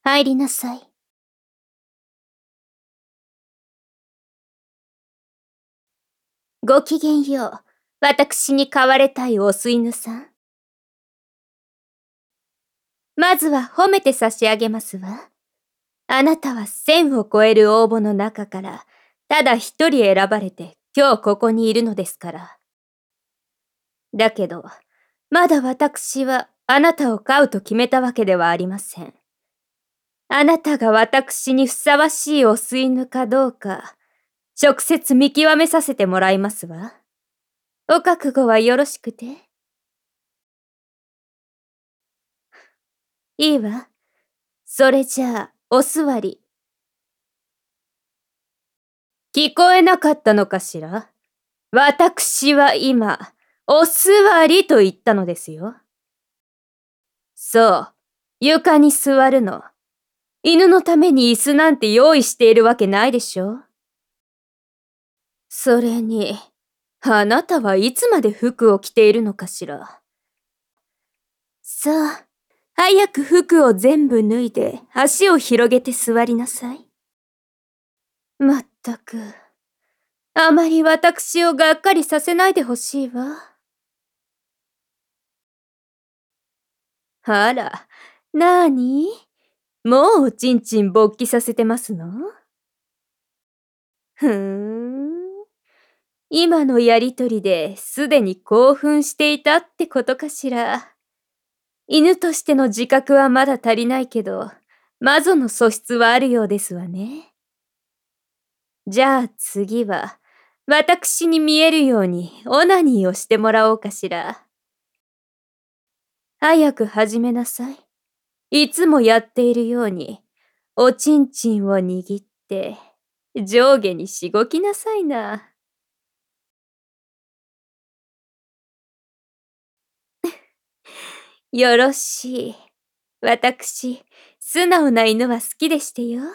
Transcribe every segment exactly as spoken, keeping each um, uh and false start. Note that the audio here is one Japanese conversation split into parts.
入りなさい。ごきげんよう。私に飼われたいお巣犬さん。まずは褒めて差し上げますわ。あなたは千を超える応募の中から、ただ一人選ばれて今日ここにいるのですから。だけど、まだ私はあなたを飼うと決めたわけではありません。あなたが私にふさわしいお巣犬かどうか、直接見極めさせてもらいますわ。お覚悟はよろしくて。いいわ。それじゃあ、お座り。聞こえなかったのかしら？私は今、お座りと言ったのですよ。そう、床に座るの。犬のために椅子なんて用意しているわけないでしょ。それに、あなたはいつまで服を着ているのかしら。さあ、早く服を全部脱いで足を広げて座りなさい。まったく、あまり私をがっかりさせないでほしいわ。あら、なーに？もうおちんちん勃起させてますの？ふーん。今のやりとりですでに興奮していたってことかしら。犬としての自覚はまだ足りないけど、魔女の素質はあるようですわね。じゃあ次は、私に見えるようにオナニーをしてもらおうかしら。早く始めなさい。いつもやっているように、おちんちんを握って、上下にしごきなさいな。よろしい。私、素直な犬は好きでしてよ。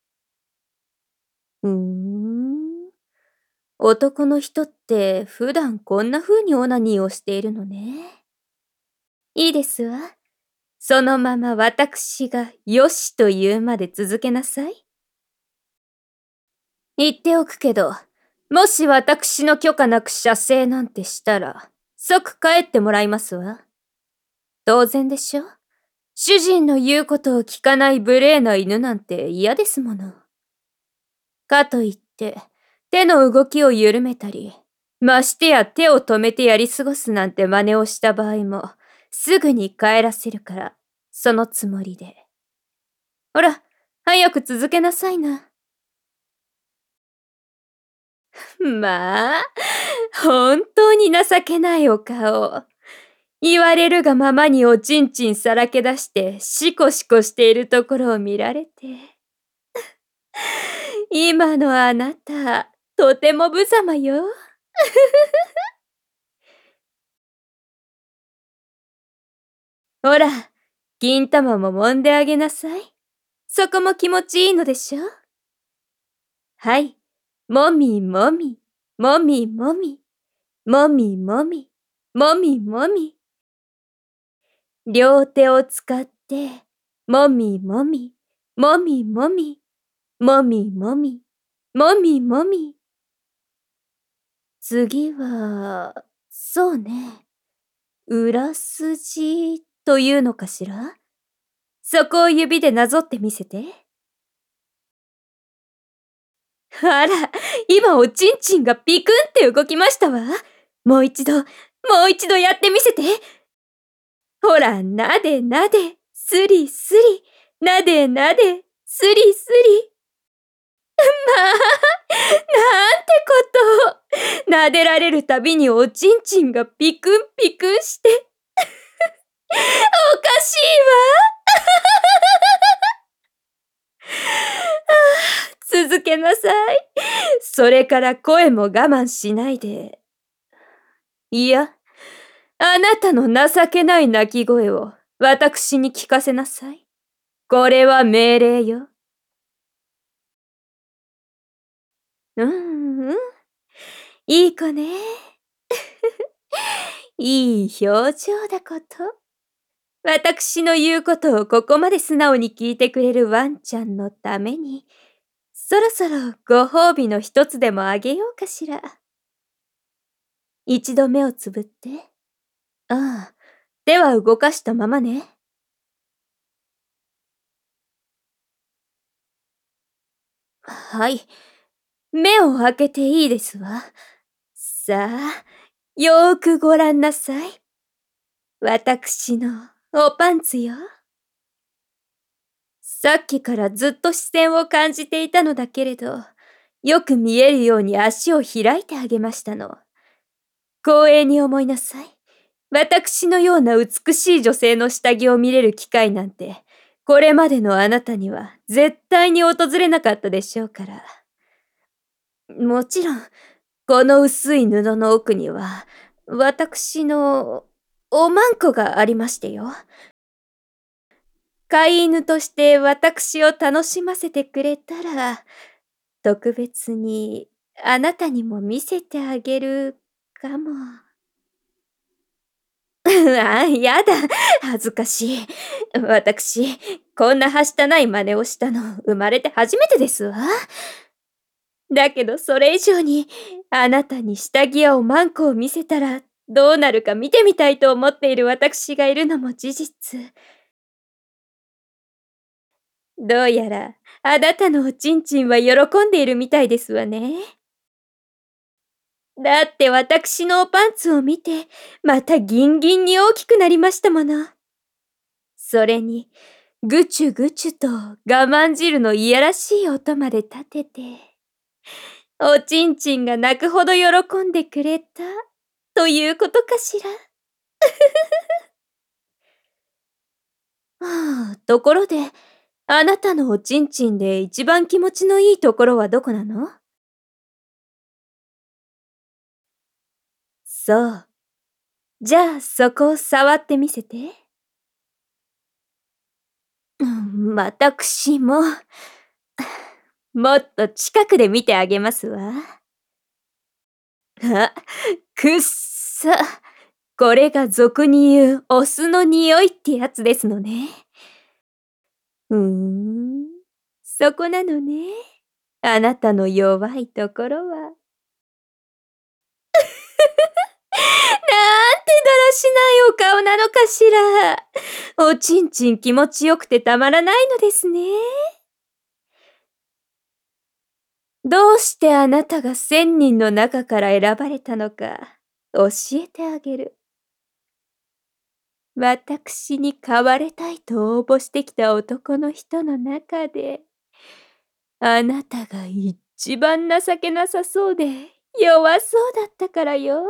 うーん。男の人って普段こんな風にオナニーをしているのね。いいですわ。そのまま私がよしと言うまで続けなさい。言っておくけど、もし私の許可なく射精なんてしたら、即帰ってもらいますわ。当然でしょ？主人の言うことを聞かない無礼な犬なんて嫌ですもの。かといって、手の動きを緩めたり、ましてや手を止めてやり過ごすなんて真似をした場合も、すぐに帰らせるから、そのつもりで。ほら、早く続けなさいな。まあ、本当に情けないお顔。言われるがままにおちんちんさらけ出してシコシコしているところを見られて。今のあなた、とても無様よ。ほら、金玉も揉んであげなさい。そこも気持ちいいのでしょ？はい。もみもみ、もみもみ、もみもみ、もみもみ。両手を使って、もみもみ、もみもみ、もみもみ、もみもみ。次は、そうね。裏筋というのかしら？そこを指でなぞってみせて。あら、今おちんちんがピクンって動きましたわ。もう一度、もう一度やってみせて。ほら、なでなで、すりすり、なでなで、すりすり。まあ、なんてこと。撫でられるたびにおちんちんがピクンピクンして。おかしいわ。続けなさい。それから声も我慢しないで。いや、あなたの情けない泣き声を私に聞かせなさい。これは命令よ。うんうん。いい子ね。いい表情だこと。 私の言うことをここまで素直に聞いてくれるワンちゃんのために、そろそろご褒美の一つでもあげようかしら。一度目をつぶって。ああ、手は動かしたままね。はい。目を開けていいですわ。さあ、よーくご覧なさい。私のおパンツよ。さっきからずっと視線を感じていたのだけれど、よく見えるように足を開いてあげましたの。光栄に思いなさい。私のような美しい女性の下着を見れる機会なんて、これまでのあなたには絶対に訪れなかったでしょうから。もちろん、この薄い布の奥には、私のおまんこがありましてよ。飼い犬として私を楽しませてくれたら、特別にあなたにも見せてあげるかも。あ、やだ。恥ずかしい。私、こんなはしたない真似をしたの、生まれて初めてですわ。だけどそれ以上に、あなたに下着やおまんこを見せたら、どうなるか見てみたいと思っている私がいるのも事実。どうやら、あなたのおちんちんは喜んでいるみたいですわね。だって私のおパンツを見て、またギンギンに大きくなりましたもの。それに、ぐちゅぐちゅと我慢汁のいやらしい音まで立てて、おちんちんが泣くほど喜んでくれた、ということかしら。はあ、ところで、あなたのおちんちんで一番気持ちのいいところはどこなの？そう。じゃあそこを触ってみせて。うん、私も、もっと近くで見てあげますわ。あ、くっさ。これが俗に言うオスの匂いってやつですのね。ふーん、そこなのね。あなたの弱いところは。なんてだらしないお顔なのかしら。おちんちん気持ちよくてたまらないのですね。どうしてあなたが千人の中から選ばれたのか教えてあげる。私に買われたいと応募してきた男の人の中で、あなたが一番情けなさそうで弱そうだったからよ。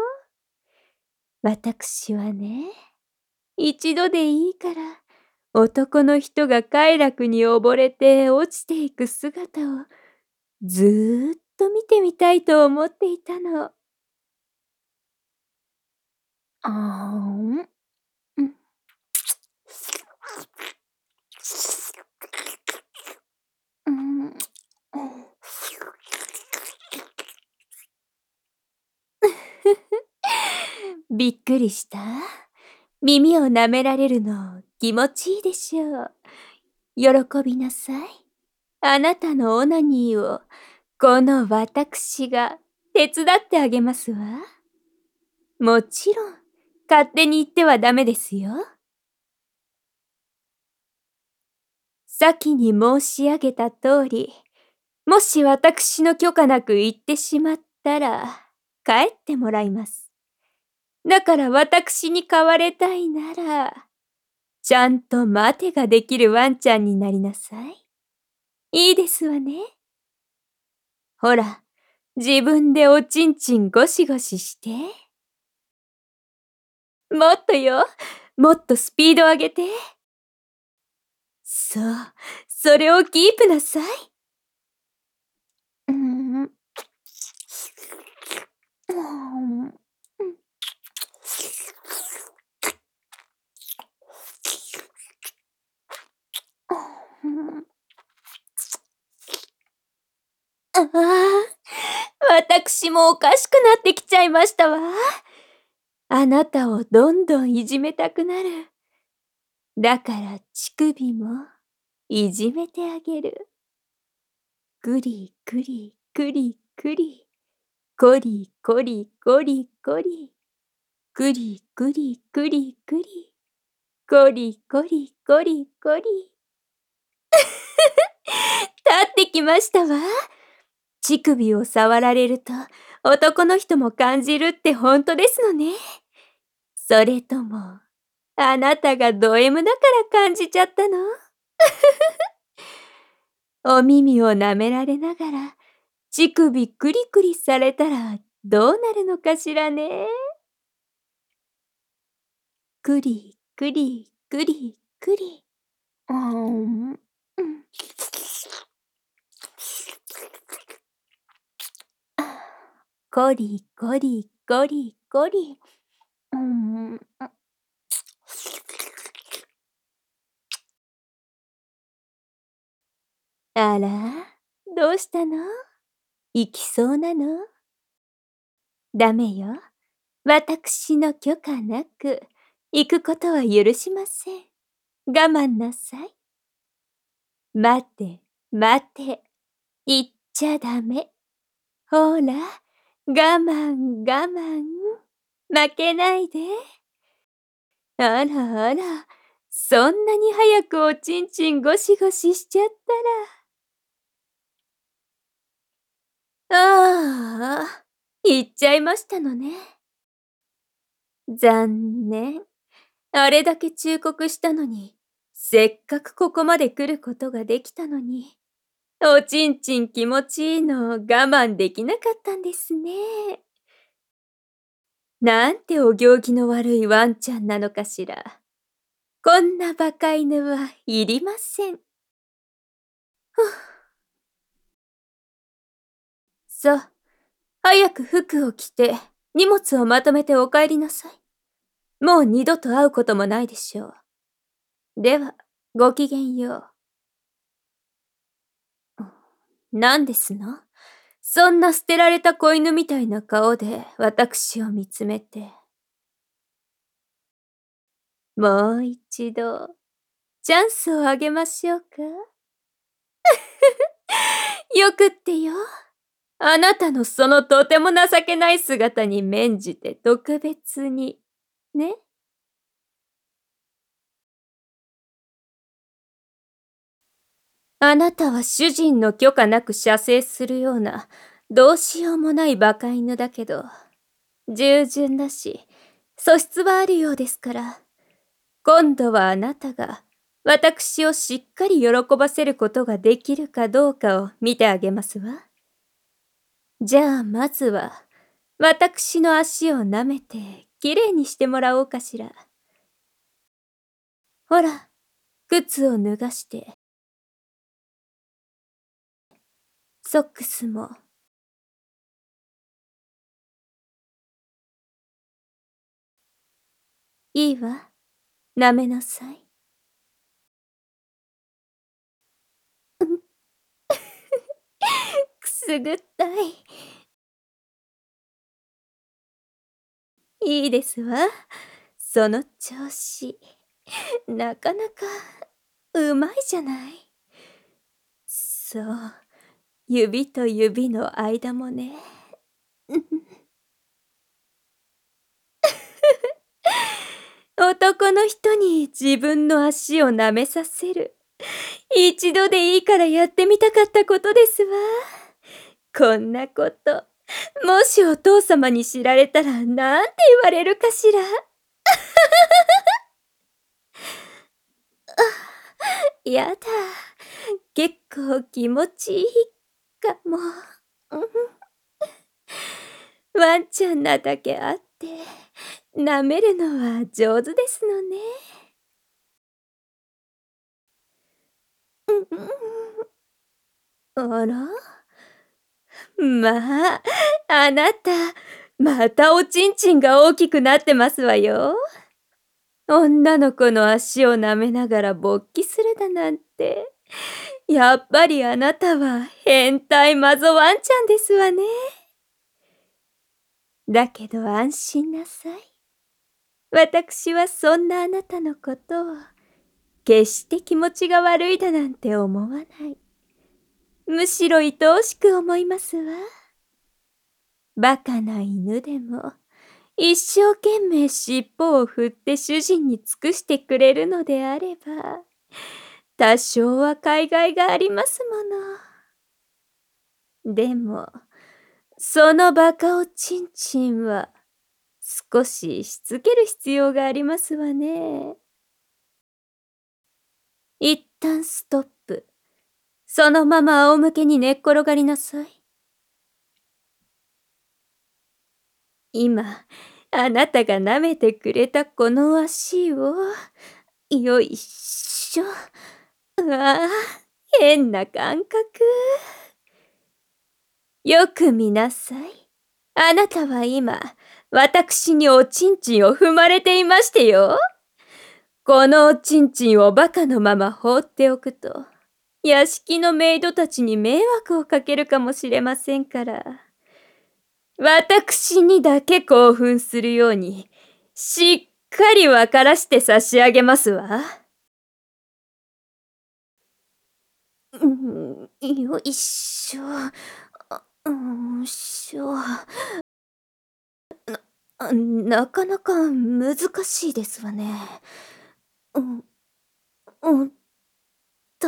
私はね、一度でいいから、男の人が快楽に溺れて落ちていく姿をずーっと見てみたいと思っていたの。あーん。うん。うん。びっくりした？耳を舐められるの気持ちいいでしょう。喜びなさい。あなたのオナニーをこの私が手伝ってあげますわ。もちろん、勝手に言ってはダメですよ。先に申し上げた通り、もし私の許可なく行ってしまったら、帰ってもらいます。だから私に飼われたいなら、ちゃんと待てができるワンちゃんになりなさい。いいですわね。ほら、自分でおちんちんゴシゴシして。もっとよ。もっとスピード上げて。そう、それをキープなさい。うーん。うん。ああ、私もおかしくなってきちゃいましたわ。あなたをどんどんいじめたくなる。 だから乳首もいじめてあげる。ぐりぐりぐりぐり。こりこりこりこり。ぐりぐりぐりぐり。こりこりこりこり。立ってきましたわ。乳首を触られると男の人も感じるって本当ですのね。それとも、あなたがド M だから感じちゃったの？お耳を舐められながら、乳首クリクリされたらどうなるのかしらね。クリクリクリクリ。うーん。うんコリコリコリコリ。うーん。あら、どうしたの？行きそうなの？ダメよ。私の許可なく行くことは許しません。我慢なさい。待て、待て。言っちゃダメ。ほら、我慢、我慢。負けないで。あらあら、そんなに早くおちんちんゴシゴシしちゃったら。ああ、言っちゃいましたのね。残念。あれだけ忠告したのに、せっかくここまで来ることができたのに、おちんちん気持ちいいのを我慢できなかったんですね。なんてお行儀の悪いワンちゃんなのかしら。こんなバカ犬はいりません。ふぅ。さあ、早く服を着て荷物をまとめてお帰りなさい。もう二度と会うこともないでしょう。では、ごきげんよう。何ですの？そんな捨てられた子犬みたいな顔で私を見つめて。もう一度、チャンスをあげましょうか。よくってよ。あなたのそのとても情けない姿に免じて特別に。ね。あなたは主人の許可なく射精するような、どうしようもない馬鹿犬だけど、従順だし、素質はあるようですから、今度はあなたが、私をしっかり喜ばせることができるかどうかを見てあげますわ。じゃあまずは、私の足を舐めて、きれいにしてもらおうかしら。ほら、靴を脱がして、ソックスも。いいわ。舐めなさい。くすぐったい。いいですわ。その調子。なかなか、うまいじゃない。そう。指と指の間もね。男の人に自分の足を舐めさせる。一度でいいからやってみたかったことですわ。こんなこと、もしお父様に知られたらなんて言われるかしら。やだ。結構気持ちいいかも。ワンちゃんなだけあって、舐めるのは上手ですのね。あら？まあ、あなた、またおちんちんが大きくなってますわよ。女の子の足を舐めながら勃起するだなんて。やっぱりあなたは変態マゾワンちゃんですわね。だけど安心なさい。私はそんなあなたのことを決して気持ちが悪いだなんて思わない。むしろ愛おしく思いますわ。バカな犬でも、一生懸命尻尾を振って主人に尽くしてくれるのであれば、多少は甲斐がありますもの。でも、そのバカおちんちんは、少ししつける必要がありますわね。一旦ストップ。そのまま仰向けに寝っ転がりなさい。今、あなたが舐めてくれたこの足を、よいしょ。うわあ、変な感覚。よく見なさい。あなたは今、私におちんちんを踏まれていましてよ。このおちんちんをバカのまま放っておくと、屋敷のメイドたちに迷惑をかけるかもしれませんから。私にだけ興奮するように、しっかり分からして差し上げますわ。うん、よいしょ。うんしょ。な、なかなか難しいですわね。うん、うんと。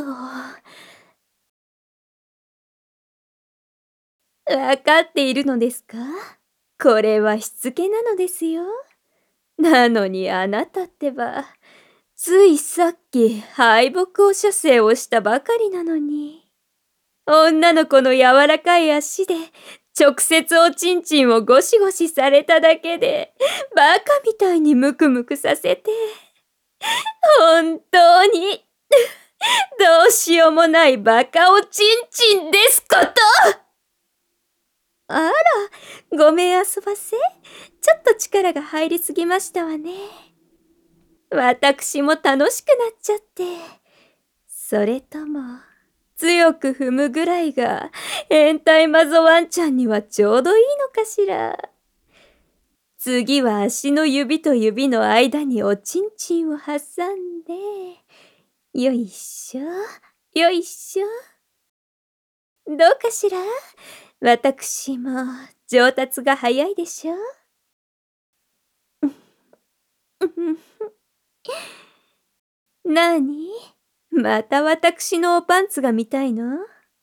わかっているのですか？これはしつけなのですよ。なのにあなたってば、ついさっき敗北を射精をしたばかりなのに。女の子の柔らかい足で、直接おちんちんをゴシゴシされただけで、バカみたいにムクムクさせて。本当に、どうしようもないバカおちんちんですこと。あら、ごめんあそばせ。ちょっと力が入りすぎましたわね。私も楽しくなっちゃって。それとも、強く踏むぐらいが変態マゾワンちゃんにはちょうどいいのかしら。次は足の指と指の間におちんちんを挟んで、よいしょ、よいしょ。どうかしら？私も上達が早いでしょ？なに？また私のおパンツが見たいの？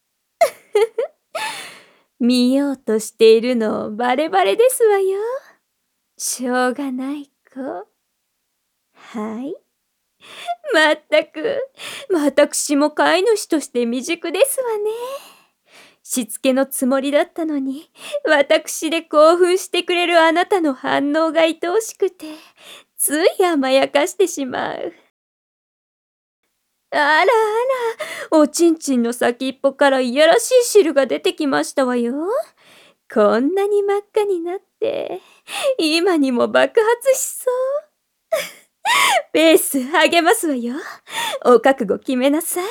見ようとしているのバレバレですわよ。しょうがない子。はい。まったく、私も飼い主として未熟ですわね。しつけのつもりだったのに、私で興奮してくれるあなたの反応が愛おしくて、つい甘やかしてしまう。あらあら、おちんちんの先っぽからいやらしい汁が出てきましたわよ。こんなに真っ赤になって、今にも爆発しそう。ペース上げますわよ。お覚悟決めなさい。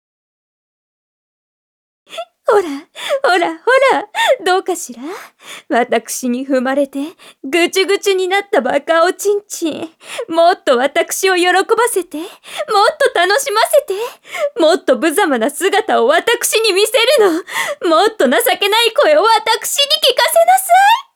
ほら、ほら、ほら、どうかしら？私に踏まれて、ぐちゅぐちゅになったバカおちんちん。もっと私を喜ばせて、もっと楽しませて、もっと無様な姿を私に見せるの。もっと情けない声を私に聞かせなさい。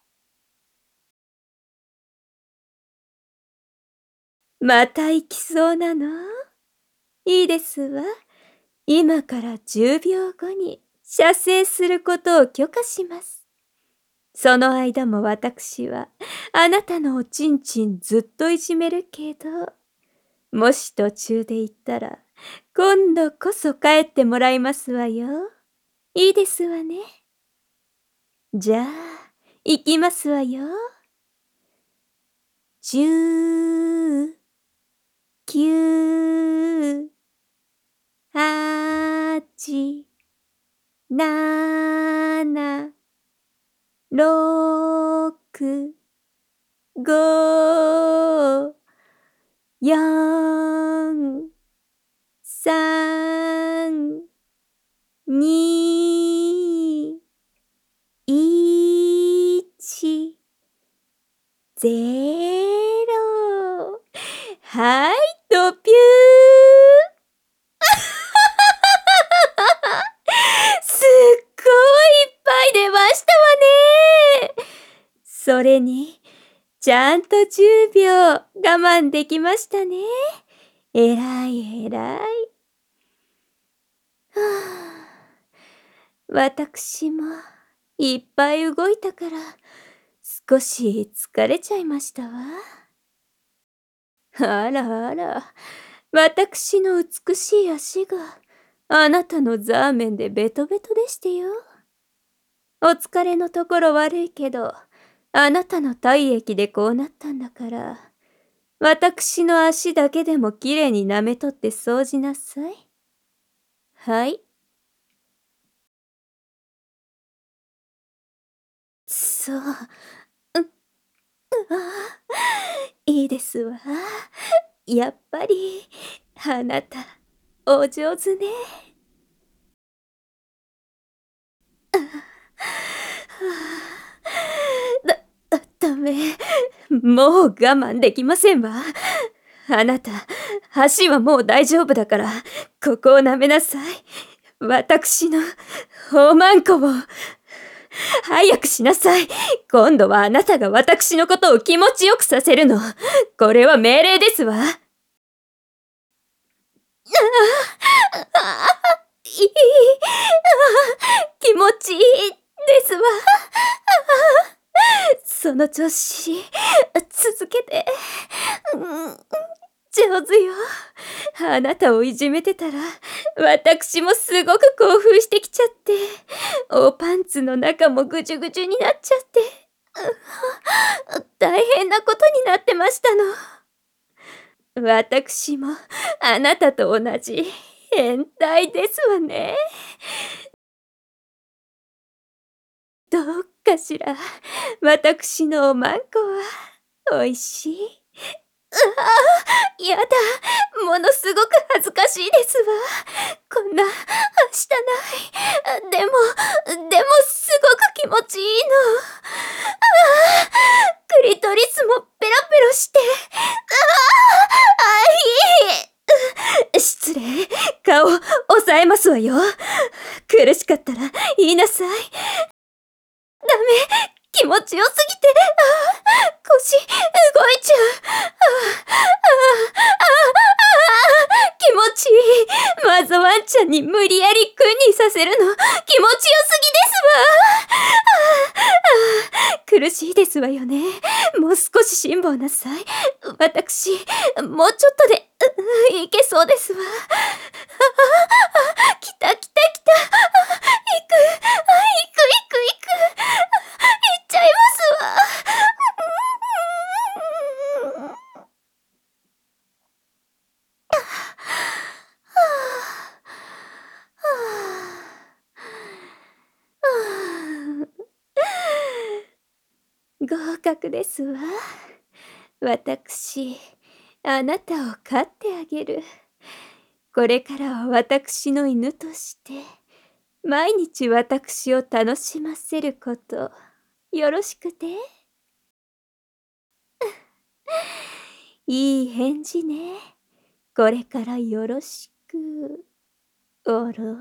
また行きそうなの？いいですわ。今からじゅうびょうごに射精することを許可します。その間も私はあなたのおちんちんずっといじめるけど、もし途中で言ったら今度こそ帰ってもらいますわよ。いいですわね。じゃあ、行きますわよ。じゅう、きゅう、はち、なな、ろく、ご、よん、さん、に、いち、ゼロ。はい、ドピュー。 それに、ちゃんとじゅうびょう我慢できましたね。えらいえらい。はあ、私もいっぱい動いたから少し疲れちゃいましたわ。あらあら、私の美しい足があなたのザーメンでベトベトでしてよ。お疲れのところ悪いけど、あなたの体液でこうなったんだから、私の足だけでもきれいに舐めとって掃除なさい。はい。そう。う、うわ、いいですわ。やっぱり、あなた、お上手ね。だ、だ、ダメ。もう我慢できませんわ。あなた、足はもう大丈夫だから、ここを舐めなさい。私の、おまんこを。早くしなさい。今度はあなたが私のことを気持ちよくさせるの。これは命令ですわ。ああ、ああ、いい。あ、気持ちいいですわ。その調子、続けて。うん、上手よ。あなたをいじめてたら、私もすごく興奮してきちゃって、おパンツの中もぐじゅぐじゅになっちゃって、大変なことになってましたの。私もあなたと同じ変態ですわね。どうかしら、私のおまんこは、おいしい。うわあ、やだ。ものすごく恥ずかしいですわ。こんな、はしたない。でも、でもすごく気持ちいいの。ああ、クリトリスもペロペロして。ああ、あ、いい。失礼。顔、押さえますわよ。苦しかったら言いなさい。ダメ。気持ちよすぎて、ああ、腰、動いちゃう。ああ、ああ、ああ、気持ちいい。まずワンちゃんに無理やり君にさせるの、気持ちよすぎですわ。ああ、ああ、苦しいですわよね。もう少し辛抱なさい。私、もうちょっとで、う、いけそうですわ。ああ、あ、来た来た来た。あ、行く。あ、行く、行く、行く。行っちゃいますわ。合格ですわ。私、あなたを飼ってあげる。これからは私の犬として、毎日私を楽しませること、よろしくて。いい返事ね。これからよろしく。おろ。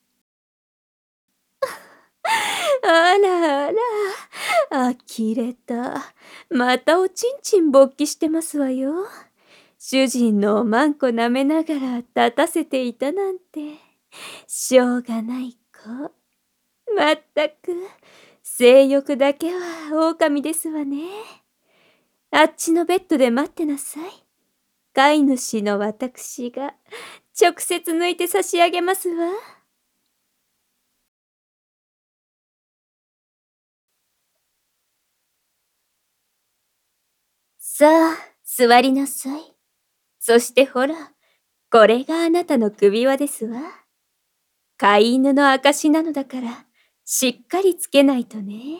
あらあら、呆れた。またおちんちん勃起してますわよ。主人のおまんこ舐めながら立たせていたなんて、しょうがない子。まったく、性欲だけは狼ですわね。あっちのベッドで待ってなさい。飼い主の私が直接抜いて差し上げますわ。さあ、座りなさい。そしてほら、これがあなたの首輪ですわ。飼い犬の証なのだから、しっかりつけないとね。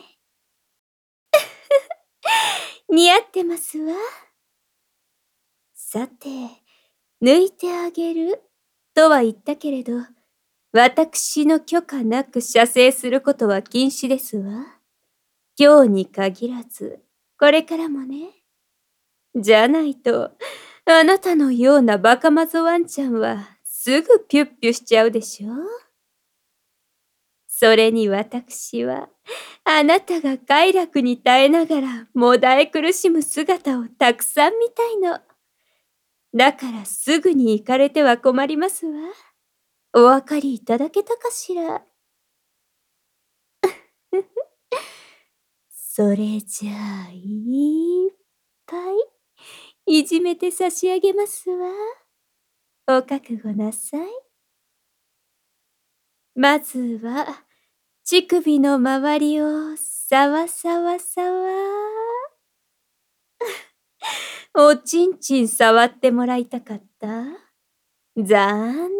似合ってますわ。さて、抜いてあげるとは言ったけれど、私の許可なく射精することは禁止ですわ。今日に限らず、これからもね。じゃないと、あなたのようなバカマゾワンちゃんはすぐピュッピュしちゃうでしょ。 それに私は、あなたが快楽に耐えながらもだえ苦しむ姿をたくさん見たいの。だからすぐに行かれては困りますわ。お分かりいただけたかしら。それじゃあ、いっぱいいじめて差し上げますわ。お覚悟なさい。まずは、乳首の周りをさわさわさわ。おちんちん触ってもらいたかった？残念。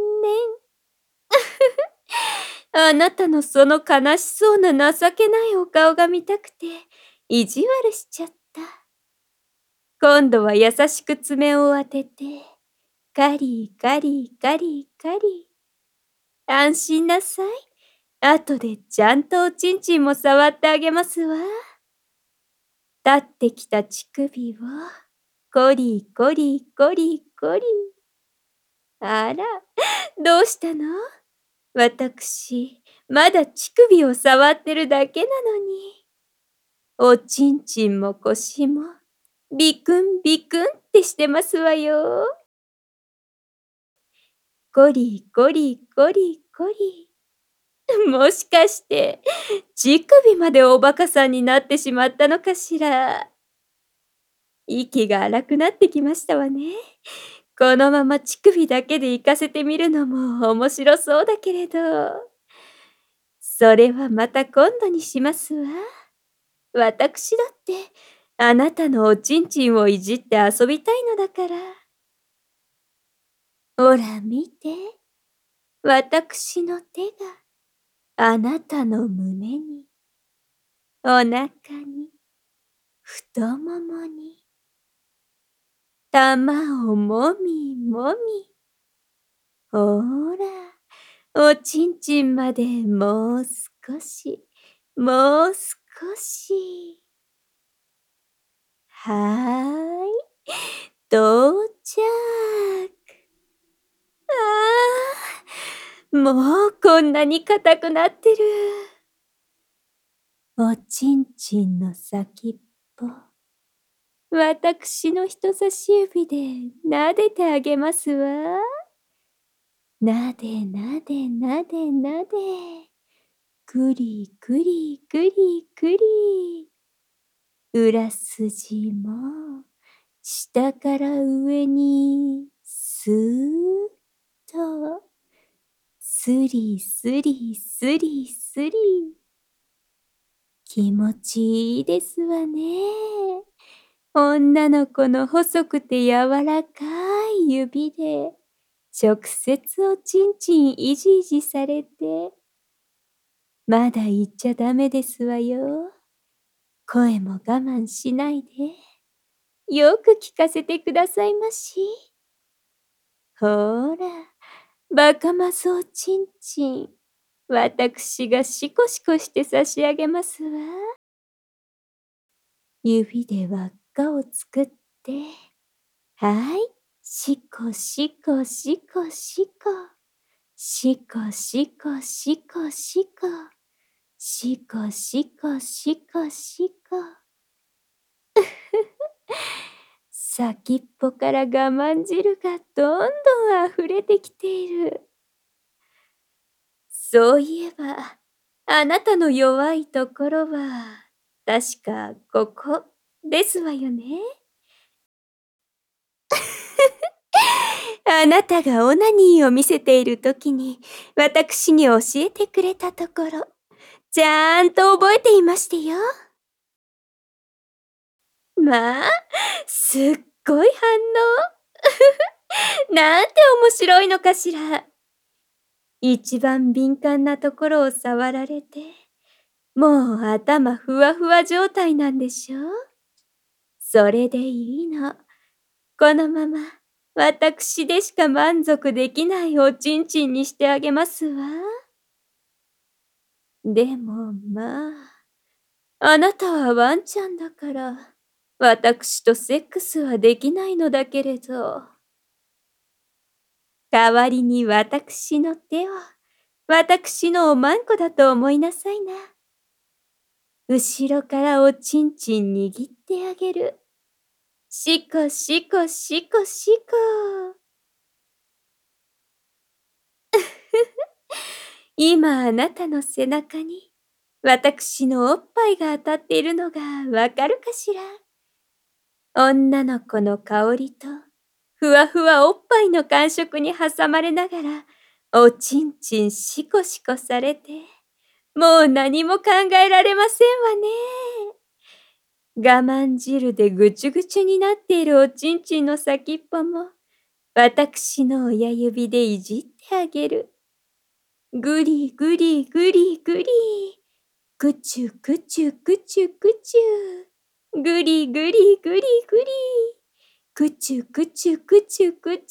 あなたのその悲しそうな情けないお顔が見たくて、意地悪しちゃった。今度は優しく爪を当てて、カリカリカリカリ。安心なさい。後でちゃんとおちんちんも触ってあげますわ。立ってきた乳首を、コリコリコリコリ。あら、どうしたの？私、まだ乳首を触ってるだけなのに。おちんちんも腰も、ビクンビクンってしてますわよ。コリコリコリコリ。もしかして、乳首までおバカさんになってしまったのかしら。息が荒くなってきましたわね。このまま乳首だけで行かせてみるのも面白そうだけれど。それはまた今度にしますわ。私だって、あなたのおちんちんをいじって遊びたいのだから。ほら見て。私の手があなたの胸に、お腹に、太ももに、玉をもみもみ。ほら、おちんちんまでもう少し、もう少し。はーい、到着。ああ、もうこんなに硬くなってる。おちんちんの先っぽ、私の人差し指で撫でてあげますわ。なでなでなでなで。くりくりくりくり。裏筋も下から上にスーッと。スリスリスリスリ。気持ちいいですわね。女の子の細くて柔らかい指で直接おちんちんいじいじされて。まだ言っちゃダメですわよ。声も我慢しないで。よく聞かせてくださいまし。ほら、バカマスおちんちん。私がシコシコして差し上げますわ。指で輪っかを作って、はい、シコシコシコシコ。シコシコシコシコ。シコシコシコシコ。先っぽから我慢汁がどんどん溢れてきている。そういえば、あなたの弱いところは、確かここですわよね。あなたがオナニーを見せているときに、私に教えてくれたところ、ちゃんと覚えていましてよ。まあ、すっごい反応。なんて面白いのかしら。一番敏感なところを触られて、もう頭ふわふわ状態なんでしょ？それでいいの。このまま、私でしか満足できないおちんちんにしてあげますわ。でもまあ、あなたはワンちゃんだから、私とセックスはできないのだけれど、代わりに私の手を私のおまんこだと思いなさいな。後ろからおちんちん握ってあげる。しこしこしこしこ。今あなたの背中に私のおっぱいが当たっているのがわかるかしら。女の子の香りとふわふわおっぱいの感触に挟まれながらおちんちんしこしこされて、もう何も考えられませんわね。我慢汁でぐちゅぐちゅになっているおちんちんの先っぽも私の親指でいじってあげる。ぐりぐりぐりぐり。くちゅくちゅくちゅくちゅ。ぐりぐりぐりぐり。くちゅくちゅくちゅくちゅ。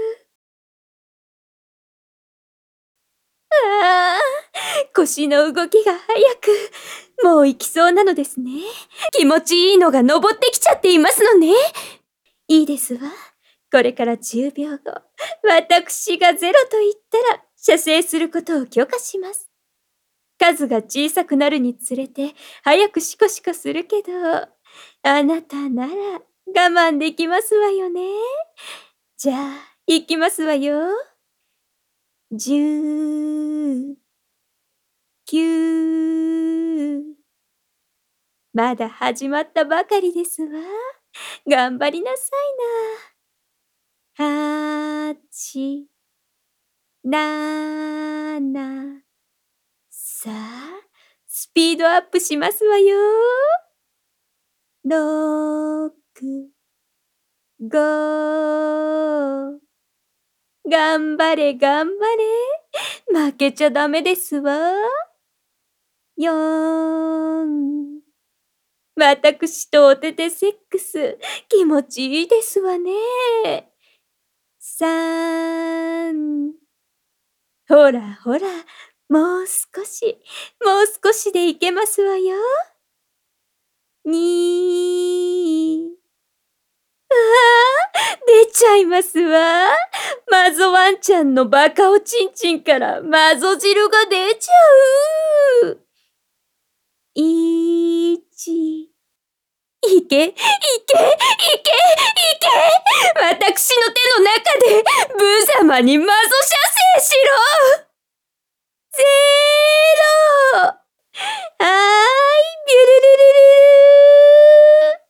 ああ、腰の動きが早く、もう行きそうなのですね。気持ちいいのが登ってきちゃっていますのね。いいですわ。これからじゅうびょうご、私がゼロと言ったら射精することを許可します。数が小さくなるにつれて早くシコシコするけど、あなたなら我慢できますわよね。じゃあ、行きますわよ。じゅう、きゅう。まだ始まったばかりですわ。頑張りなさいな。はち、なな。さあ、スピードアップしますわよ。ろく、ご。頑張れ頑張れ。負けちゃダメですわ。よん。私とおててセックス、気持ちいいですわね。さん。ほらほら、もう少し、もう少しでいけますわよ。に。ああ、出ちゃいますわ。マゾワンちゃんのバカおちんちんからマゾ汁が出ちゃう。いち。いけ、いけ、いけ、いけ。私の手の中で無様にマゾ射精しろ。ゼロ。はーい、ビュルルルルルル。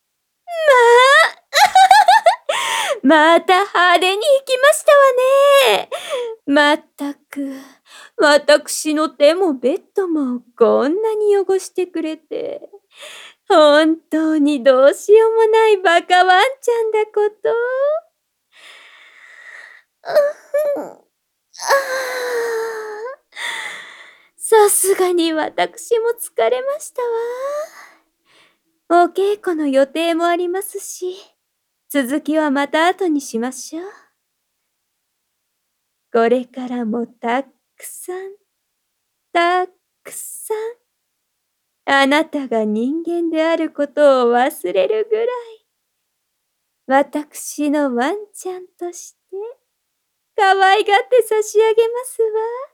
まあ、また派手に行きましたわね。まったく、私の手もベッドもこんなに汚してくれて、本当にどうしようもないバカワンちゃんだこと。うふん。ああ。さすがに私も疲れましたわ。お稽古の予定もありますし、続きはまた後にしましょう。これからもたくさん、たくさん、あなたが人間であることを忘れるぐらい、私のワンちゃんとして、可愛がって差し上げますわ。